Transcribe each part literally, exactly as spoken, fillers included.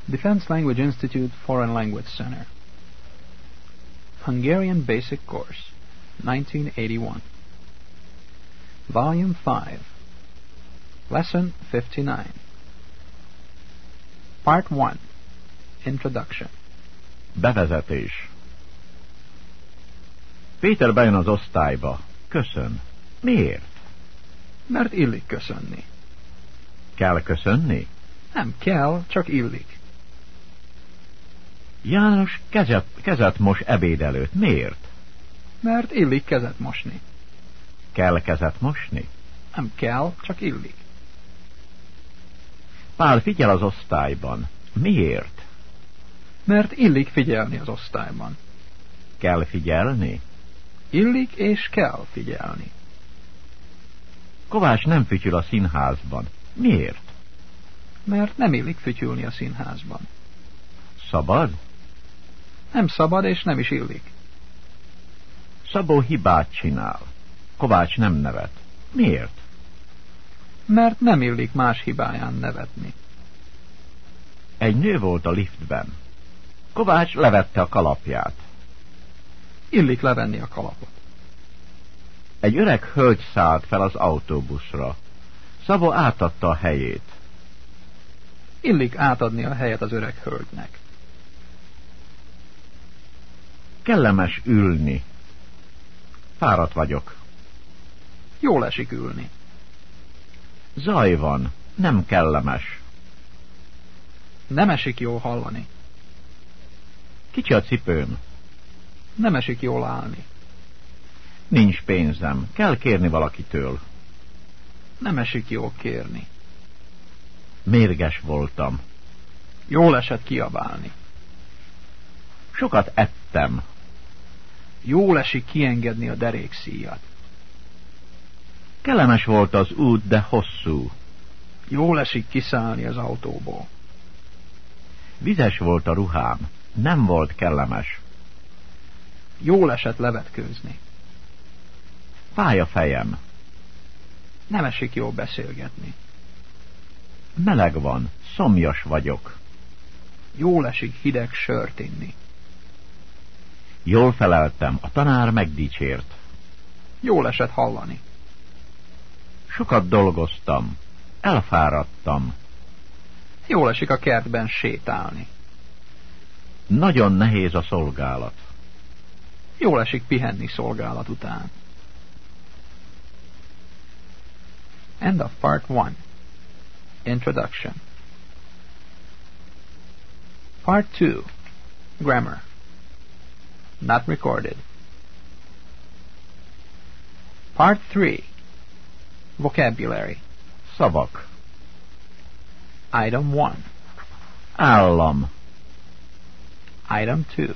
Defense Language Institute Foreign Language Center. Hungarian Basic Course, nineteen eighty-one. Volume five. Lesson fifty-nine. Part one. Introduction. Bevezetés. Péter bejön az osztályba. Köszön. Miért? Mert illik köszönni. Kell köszönni? Nem kell, csak illik. János kezet, kezet mos ebéd előtt. Miért? Mert illik kezet mosni. Kell kezet mosni? Nem kell, csak illik. Pál figyel az osztályban. Miért? Mert illik figyelni az osztályban. Kell figyelni? Illik és kell figyelni. Kovács nem fütyül a színházban. Miért? Mert nem illik fütyülni a színházban. Szabad? Nem szabad és nem is illik. Szabó hibát csinál. Kovács nem nevet. Miért? Mert nem illik más hibáján nevetni. Egy nő volt a liftben. Kovács levette a kalapját. Illik levenni a kalapot. Egy öreg hölgy szállt fel az autóbuszra. Szabó átadta a helyét. Illik átadni a helyet az öreg hölgynek. Kellemes ülni. Fáradt vagyok. Jól esik ülni. Zaj van, nem kellemes. Nem esik jól hallani. Kicsi a cipőm. Nem esik jól állni. Nincs pénzem, kell kérni valakitől. Nem esik jól kérni. Mérges voltam. Jól esett kiabálni. Sokat ettem. Jól esik kiengedni a derékszíjat. Kellemes volt az út, de hosszú. Jól esik kiszállni az autóból. Vizes volt a ruhám, nem volt kellemes. Jól esett levetkőzni. Fáj a fejem. Nem esik jól beszélgetni. Meleg van, szomjas vagyok. Jól esik hideg sört inni. Jól feleltem, a tanár megdicsért. Jól esett hallani. Sokat dolgoztam, elfáradtam. Jól esik a kertben sétálni. Nagyon nehéz a szolgálat. Jól esik pihenni szolgálat után. End of part one. Introduction. Part two. Grammar. Not recorded. Part three. Vocabulary. Szavak. Item one. Állam. Item two.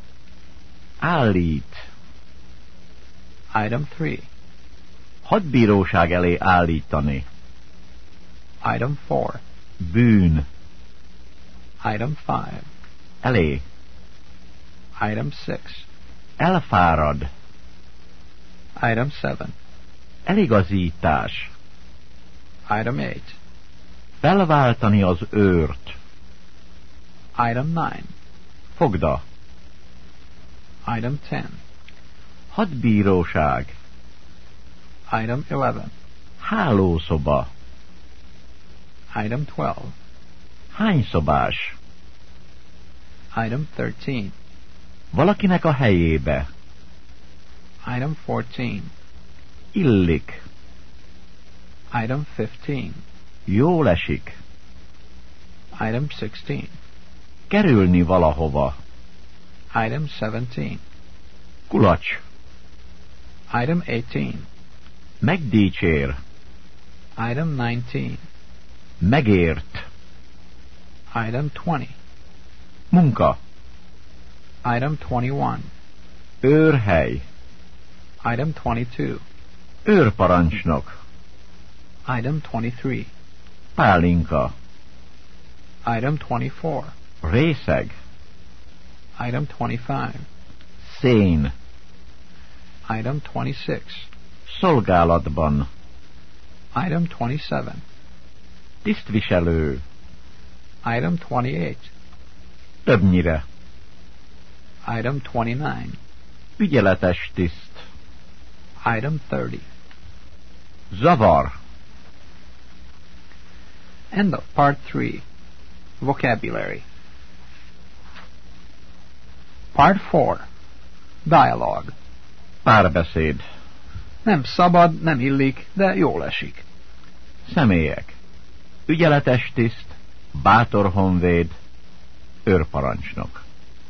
Állít. Item three. Hadbíróság elé állítani. Item four. Bűn. Item five. Elé. Item six. Elfárad. Item seven. Eligazítás. Item eight. Felváltani az őrt. Item nine. Fogda. Item ten. Hadbíróság. Item eleven. Hálószoba. Item twelve. Hányszobás. Item thirteen. Valakinek a helyébe. Item fourteen. Illik. Item fifteen. Jól esik. Item sixteen. Kerülni valahova. Item seventeen. Kulacs. Item eighteen. Megdicsér. Item nineteen. Megért. Item twenty. Munka. Item twenty-one. Őrhely. Item twenty-two. Őrparancsnok. Item twenty-three. Pálinka. Item twenty-four. Részeg. Item twenty-five. Szén. Item twenty-six. Szolgálatban. Item twenty-seven. Tisztviselő. Item twenty-eight. Többnyire. Item twenty-nine. Ügyeletes tiszt. Item thirty. Zavar. End of Part three. Vocabulary. Part four. Dialogue. Párbeszéd. Nem szabad, nem illik, de jól esik. Személyek. Ügyeletes tiszt, bátor honvéd, őrparancsnok.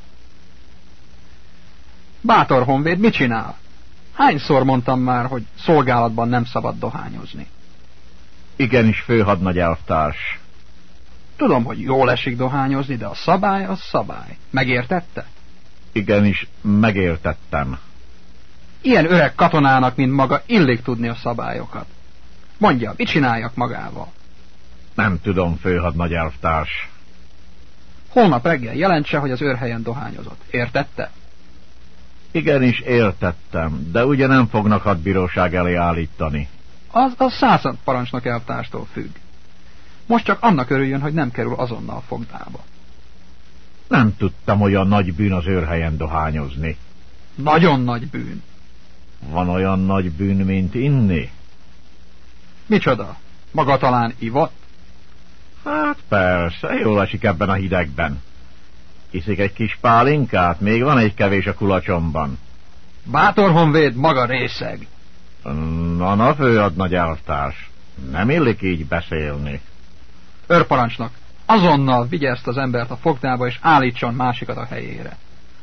Bátor honvéd, mit csinál? Hányszor mondtam már, hogy szolgálatban nem szabad dohányozni? Igenis, főhadnagy elvtárs. Tudom, hogy jól esik dohányozni, de a szabály az szabály. Megértette? Igenis, megértettem. Ilyen öreg katonának, mint maga, illik tudni a szabályokat. Mondja, mit csináljak magával? Nem tudom, főhadnagy elvtárs. Holnap reggel jelentse, hogy az őrhelyen dohányozott. Értette? Igenis, értettem, de ugye nem fognak hadbíróság elé állítani. Az a század parancsnok elvtárstól függ. Most csak annak örüljön, hogy nem kerül azonnal fogdába. Nem tudtam, hogy a nagy bűn az őrhelyen dohányozni. Nagyon nagy bűn. Van olyan nagy bűn, mint inni? Micsoda? Maga talán ivott? Hát persze, jól esik ebben a hidegben. Iszik egy kis pálinkát, még van egy kevés a kulacsomban. Bátor honvéd, maga részeg. Na, na, főhadnagy elvtárs, nem illik így beszélni. Őrparancsnok, azonnal vigye ezt az embert a fogdába, és állítson másikat a helyére.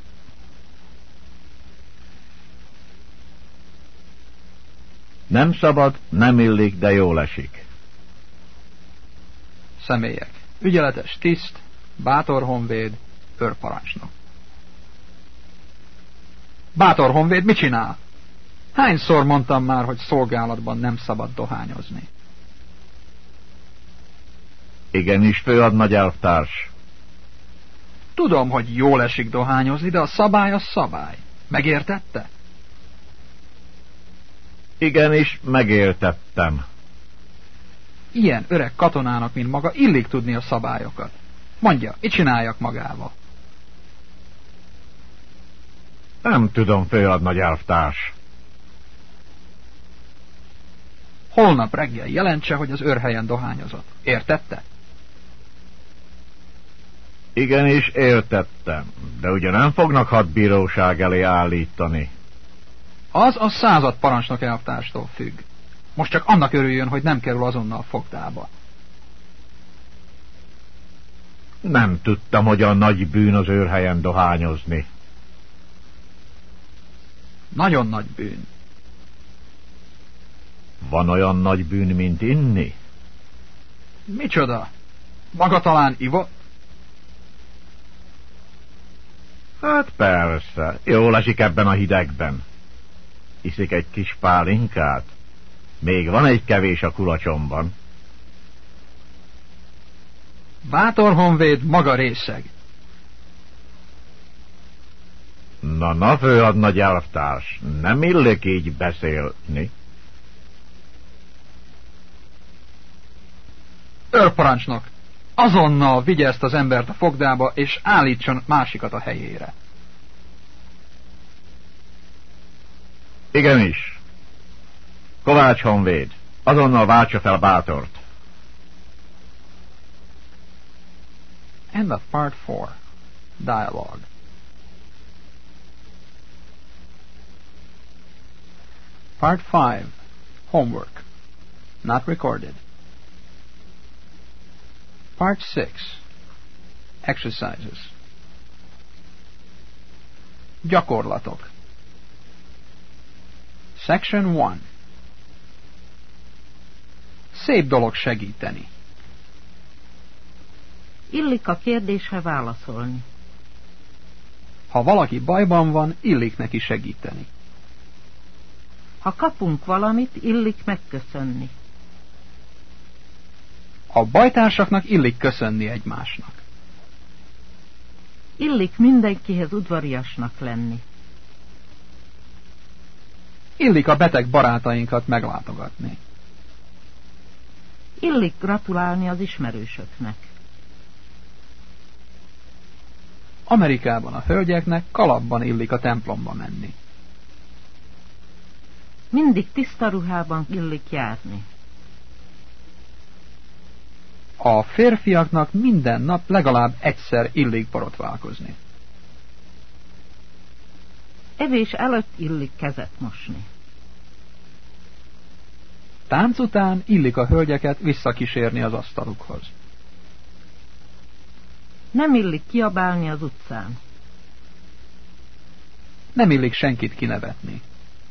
Nem szabad, nem illik, de jól esik. Személyek. Ügyeletes tiszt, bátor honvéd, őrparancsnok. Bátor honvéd, mit csinál? Hányszor mondtam már, hogy szolgálatban nem szabad dohányozni? Igenis, főhadnagy elvtárs. Tudom, hogy jól esik dohányozni, de a szabály a szabály. Megértette? Igenis, megértettem. Ilyen öreg katonának, mint maga, illik tudni a szabályokat. Mondja, mit csináljak magával? Nem tudom, főhadnagy elvtárs. Holnap reggel jelentse, hogy az őrhelyen dohányozott. Értette? Igenis, értettem, de ugye nem fognak hadbíróság elé állítani. Az a század parancsnok elvtárstól függ. Most csak annak örüljön, hogy nem kerül azonnal fogdába. Nem tudtam, hogy a nagy bűn az őrhelyen dohányozni. Nagyon nagy bűn. Van olyan nagy bűn, mint inni? Micsoda? Maga talán ivott? Hát persze, jól esik ebben a hidegben. Iszik egy kis pálinkát? Még van egy kevés a kulacsomban. Bátor honvéd, maga részeg. Na, na, főhadnagy elvtárs, nem illik így beszélni. Őrparancsnok, azonnal vigye ezt az embert a fogdába, és állítson másikat a helyére. Igenis. Kovács honvéd, azonnal váltsa fel bátort. End of part four. Dialogue. Part five. Homework. Not recorded. Part six. Exercises. Gyakorlatok. Section one. Szép dolog segíteni. Illik a kérdésre válaszolni. Ha valaki bajban van, illik neki segíteni. Ha kapunk valamit, illik megköszönni. A bajtársaknak illik köszönni egymásnak. Illik mindenkihez udvariasnak lenni. Illik a beteg barátainkat meglátogatni. Illik gratulálni az ismerősöknek. Amerikában a hölgyeknek kalapban illik a templomba menni. Mindig tiszta ruhában illik járni. A férfiaknak minden nap legalább egyszer illik borotválkozni. Evés előtt illik kezet mosni. Tánc után illik a hölgyeket visszakísérni az asztalukhoz. Nem illik kiabálni az utcán. Nem illik senkit kinevetni.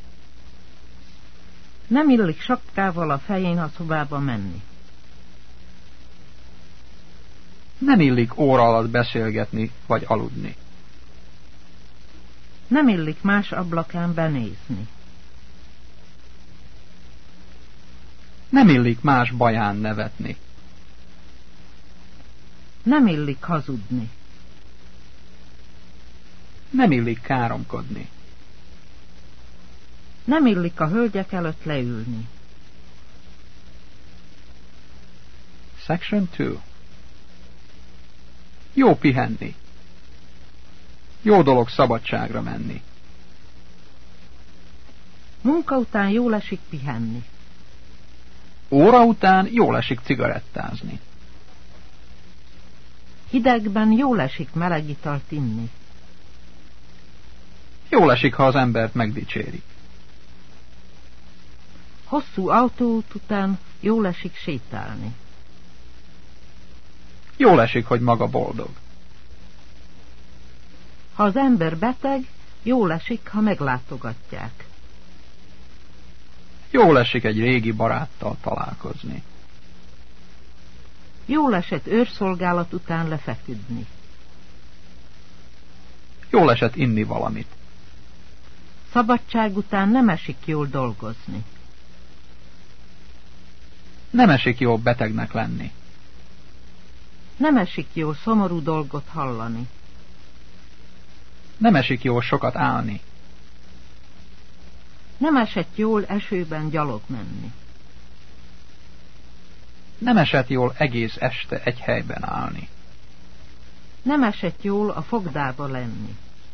Nem illik sapkával a fején a szobába menni. Nem illik óra alatt beszélgetni vagy aludni. Nem illik más ablakán benézni. Nem illik más baján nevetni. Nem illik hazudni. Nem illik káromkodni. Nem illik a hölgyek előtt leülni. Section two. Jó pihenni. Jó dolog szabadságra menni. Munka után jól esik pihenni. Óra után jól esik cigarettázni. Hidegben jól esik meleg italt inni. Jól esik, ha az embert megdicsérik. Hosszú autóút után jól esik sétálni. Jól esik, hogy maga boldog. Ha az ember beteg, jól esik, ha meglátogatják. Jól esik egy régi baráttal találkozni. Jól esett őrszolgálat után lefeküdni. Jól esett inni valamit. Szabadság után nem esik jól dolgozni. Nem esik jól betegnek lenni. Nem esik jól szomorú dolgot hallani. Nem esik jól sokat állni. Nem esett jól esőben gyalog menni. Nem esett jól egész este egy helyben állni. Nem esett jól a fogdába lenni.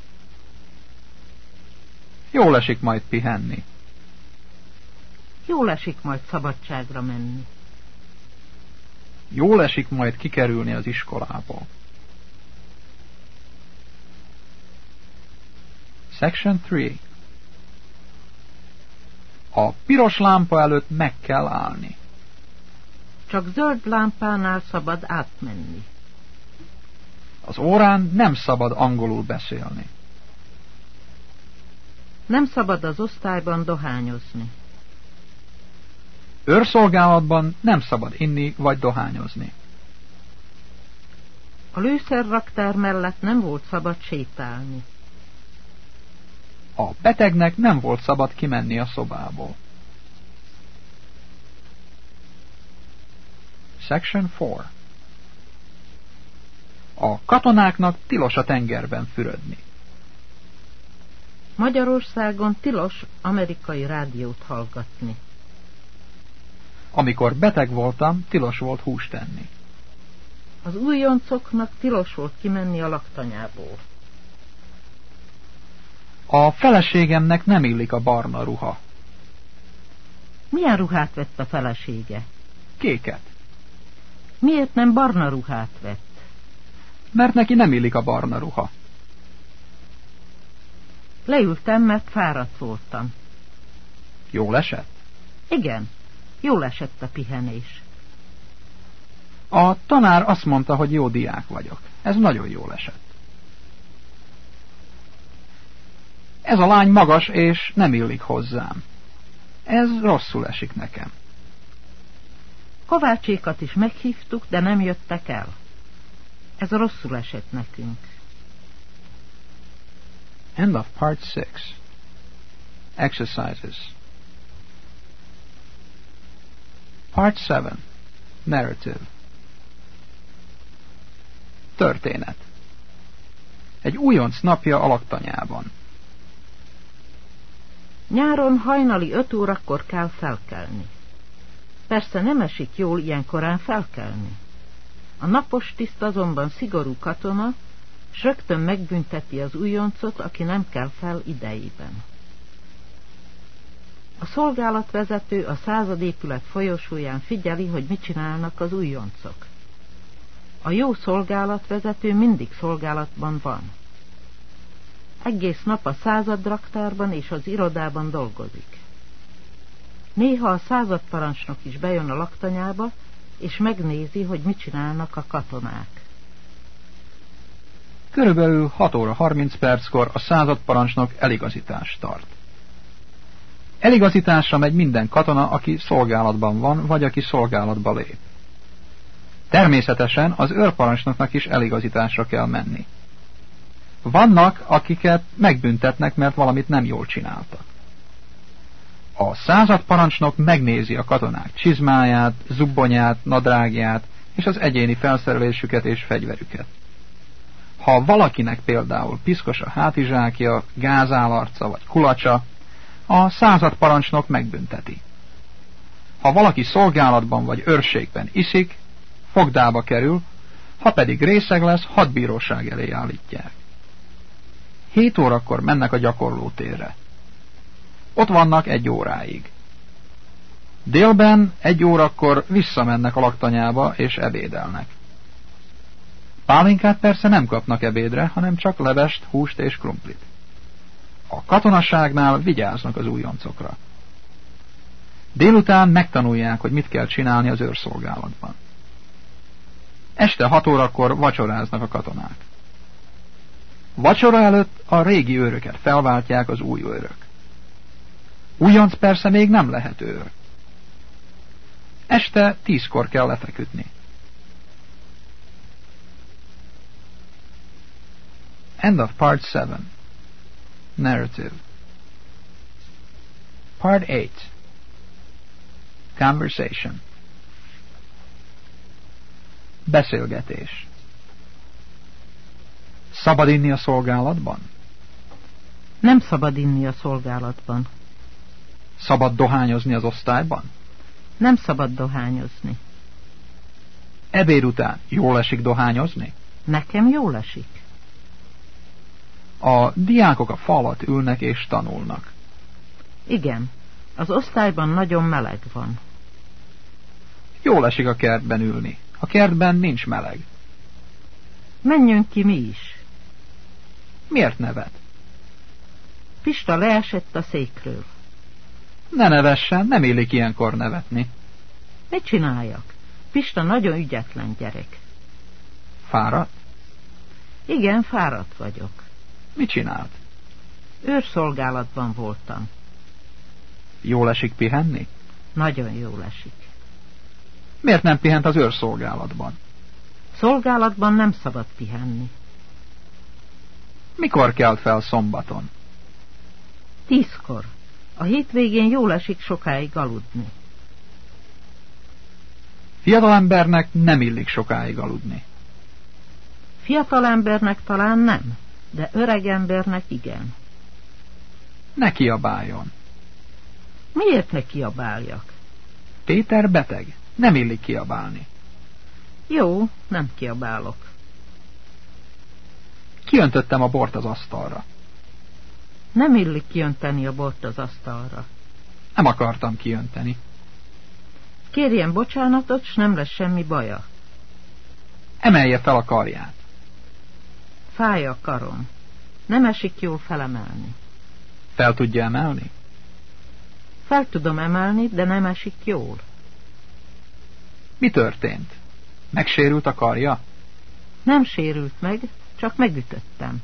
Jól esik majd pihenni. Jól esik majd szabadságra menni. Jól esik majd kikerülni az iskolából. Section three. A piros lámpa előtt meg kell állni. Csak zöld lámpánál szabad átmenni. Az órán nem szabad angolul beszélni. Nem szabad az osztályban dohányozni. Őrszolgálatban nem szabad inni vagy dohányozni. A lőszerraktár mellett nem volt szabad sétálni. A betegnek nem volt szabad kimenni a szobából. Section four. A katonáknak tilos a tengerben fürödni. Magyarországon tilos amerikai rádiót hallgatni. Amikor beteg voltam, tilos volt húst enni. Az újoncoknak tilos volt kimenni a laktanyából. A feleségemnek nem illik a barna ruha. Milyen ruhát vett a felesége? Kéket. Miért nem barna ruhát vett? Mert neki nem illik a barna ruha. Leültem, mert fáradt voltam. Jól esett? Igen, jól esett a pihenés. A tanár azt mondta, hogy jó diák vagyok. Ez nagyon jól esett. Ez a lány magas, és nem illik hozzám. Ez rosszul esik nekem. Kovácsékat is meghívtuk, de nem jöttek el. Ez rosszul esett nekünk. End of part six. Exercises. Part seven. Narrative. Történet. Egy újonc napja a laktanyában. Nyáron hajnali öt órakor kell felkelni. Persze nem esik jól ilyen korán felkelni. A napos tiszt azonban szigorú katona, s rögtön megbünteti az újoncot, aki nem kell fel idejében. A szolgálatvezető a századépület folyosóján figyeli, hogy mit csinálnak az újoncok. A jó szolgálatvezető mindig szolgálatban van. Egész nap a századraktárban és az irodában dolgozik. Néha a századparancsnok is bejön a laktanyába, és megnézi, hogy mit csinálnak a katonák. Körülbelül hat óra harminc perckor a századparancsnok eligazítást tart. Eligazításra megy minden katona, aki szolgálatban van, vagy aki szolgálatba lép. Természetesen az őrparancsnoknak is eligazításra kell menni. Vannak, akiket megbüntetnek, mert valamit nem jól csináltak. A századparancsnok megnézi a katonák csizmáját, zubbonyát, nadrágját és az egyéni felszerelésüket és fegyverüket. Ha valakinek például piszkos a hátizsákja, gázállarca vagy kulacsa, a századparancsnok megbünteti. Ha valaki szolgálatban vagy őrségben iszik, fogdába kerül, ha pedig részeg lesz, hadbíróság elé állítják. Hét órakor mennek a gyakorlótérre. Ott vannak egy óráig. Délben egy órakor visszamennek a laktanyába és ebédelnek. Pálinkát persze nem kapnak ebédre, hanem csak levest, húst és krumplit. A katonaságnál vigyáznak az újoncokra. Délután megtanulják, hogy mit kell csinálni az őrszolgálatban. Este hat órakor vacsoráznak a katonák. Vacsora előtt a régi őröket felváltják az új őrök. Újonc persze még nem lehet őr. Este tízkor kell lefeküdni. End of part seven. Narrative. Part eight. Conversation. Beszélgetés. Szabad inni a szolgálatban? Nem szabad inni a szolgálatban. Szabad dohányozni az osztályban? Nem szabad dohányozni. Ebéd után jól esik dohányozni? Nekem jól esik. A diákok a fal alatt ülnek és tanulnak. Igen, az osztályban nagyon meleg van. Jól esik a kertben ülni. A kertben nincs meleg. Menjünk ki mi is. Miért nevet? Pista leesett a székről. Ne nevessen, nem illik ilyenkor nevetni. Mit csináljak? Pista nagyon ügyetlen gyerek. Fáradt? Igen, fáradt vagyok. Mit csinált? Őrszolgálatban voltam. Jól esik pihenni? Nagyon jól esik. Miért nem pihent az őrszolgálatban? Szolgálatban nem szabad pihenni. Mikor kelt fel szombaton? Tízkor. A hétvégén jól esik sokáig aludni. Fiatalembernek nem illik sokáig aludni. Fiatalembernek talán nem, de öregembernek igen. Ne kiabáljon. Miért ne kiabáljak? Péter beteg, nem illik kiabálni. Jó, nem kiabálok. Kiöntöttem a bort az asztalra. Nem illik kiönteni a bort az asztalra. Nem akartam kiönteni. Kérjen bocsánatot, s nem lesz semmi baja. Emelje fel a karját. Fáj a karom. Nem esik jól felemelni. Fel tudja emelni? Fel tudom emelni, de nem esik jól. Mi történt? Megsérült a karja? Nem sérült meg, csak megütöttem.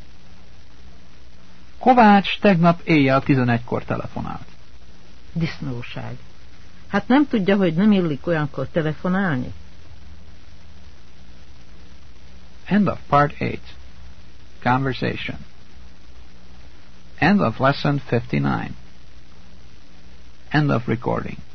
Kovács tegnap éjjel tizenegykor telefonált. Disznóság. Hát nem tudja, hogy nem illik olyankor telefonálni? End of part eight. Conversation. End of lesson fifty-nine. End of recording.